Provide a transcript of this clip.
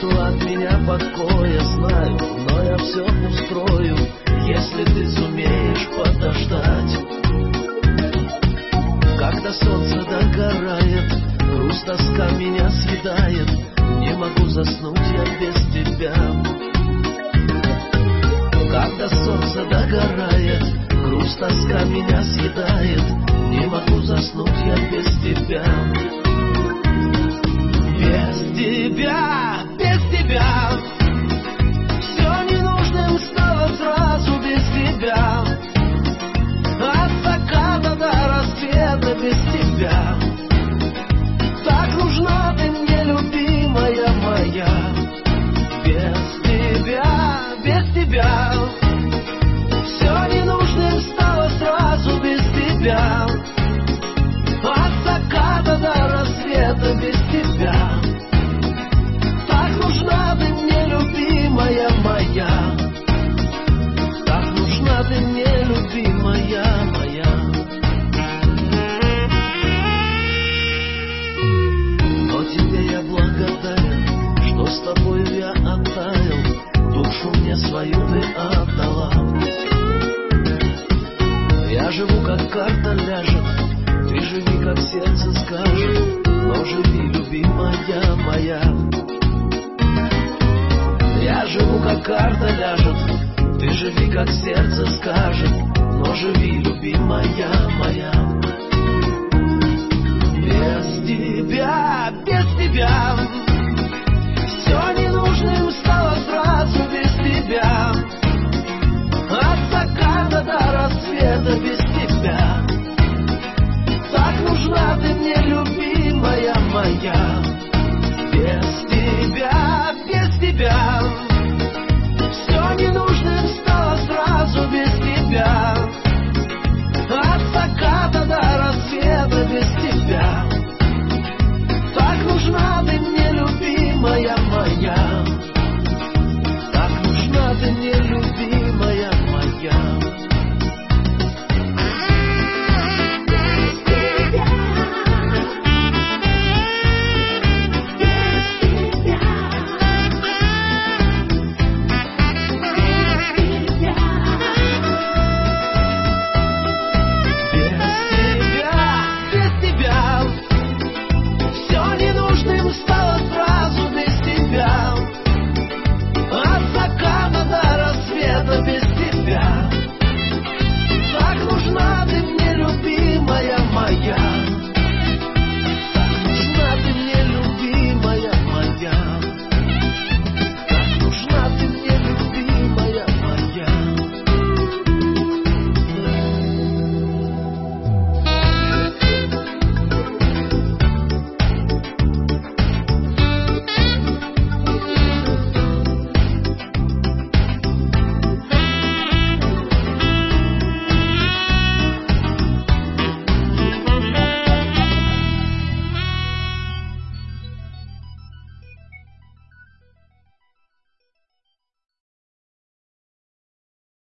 нету от меня покоя, знаю, но я все устрою, если ты сумеешь подождать. Когда солнце догорает, грусть, тоска меня съедает, не могу заснуть я без тебя. Когда солнце догорает, грусть, тоска меня съедает, не могу заснуть я без тебя. Без тебя, без тебя, все ненужным стало сразу без тебя. От заката до рассвета без тебя. Так нужна ты мне, любимая моя. Без тебя, без тебя, все ненужным стало сразу без тебя. От заката до рассвета без тебя. Так нужна ты мне, любимая моя. Так нужна ты мне, любимая моя. Но тебе я благодарен, что с тобою я оттаял, душу мне свою ты отдала. Я живу, как карта ляжет, ты живи, как сердце скажет, но живи, любимая моя. Я живу, как карта ляжет, ты живи, как сердце скажет, но живи, любимая моя. Без тебя, без тебя.